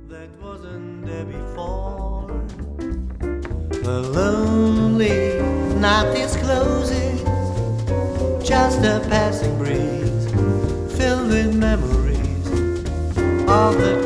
that wasn't there before. A lonely night is closing, just a passing breeze, filled with memories of the